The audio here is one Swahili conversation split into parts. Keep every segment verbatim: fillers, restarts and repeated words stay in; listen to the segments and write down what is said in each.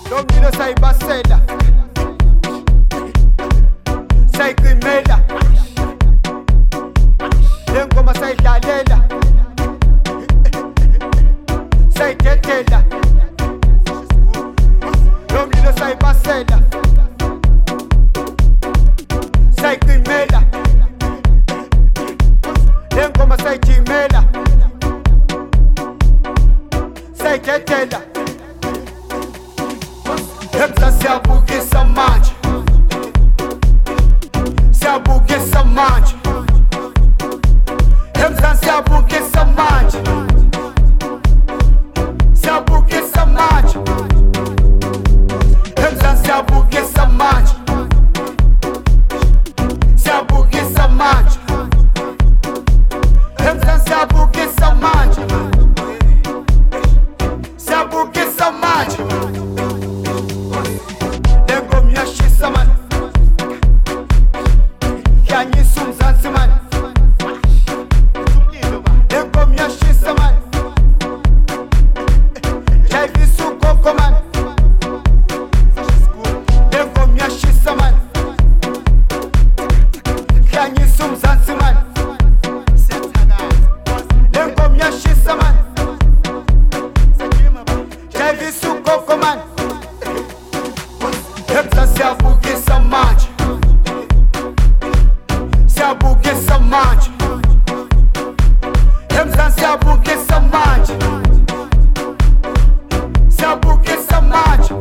Domino sayibasela sayicimela lengoma sayidlalela sayithethela Domino sayibasela sayicimela lengoma sayijimela sayithethela Hepsa siyabukisa manje Siyabukisa manje Hepsa siyabukisa manje Siyabukisa manje Hepsa siyabukisa manje Siyabukisa manje Hepsa siyabukisa manje Siyabukisa manje Man, khanyisa umzansi man lenkomo yashisa man yayivisa ugogo man lenkomo yashisa man khanyisa umzansi man lenkomo yashisa man yayivisa ugogo man Hepsa siyabukisa manje Siyabukisa manje Hepsa siyabukisa manje Siyabukisa manje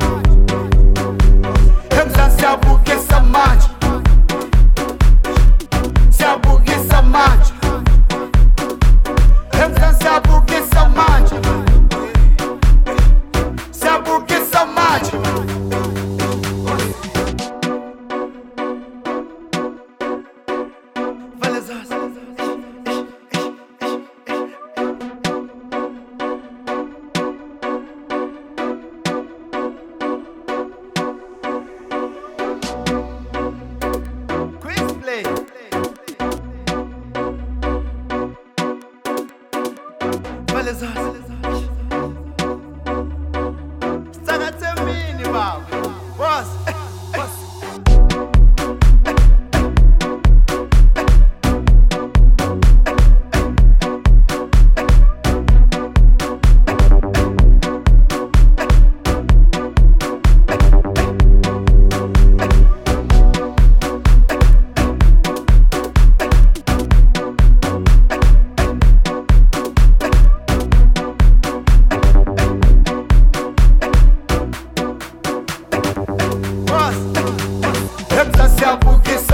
Hepsa siyabukisa manje Siyabukisa manje Hepsa siyabukisa manje Siyabukisa manje Sangathembini baba boss Hepsa siyabukisa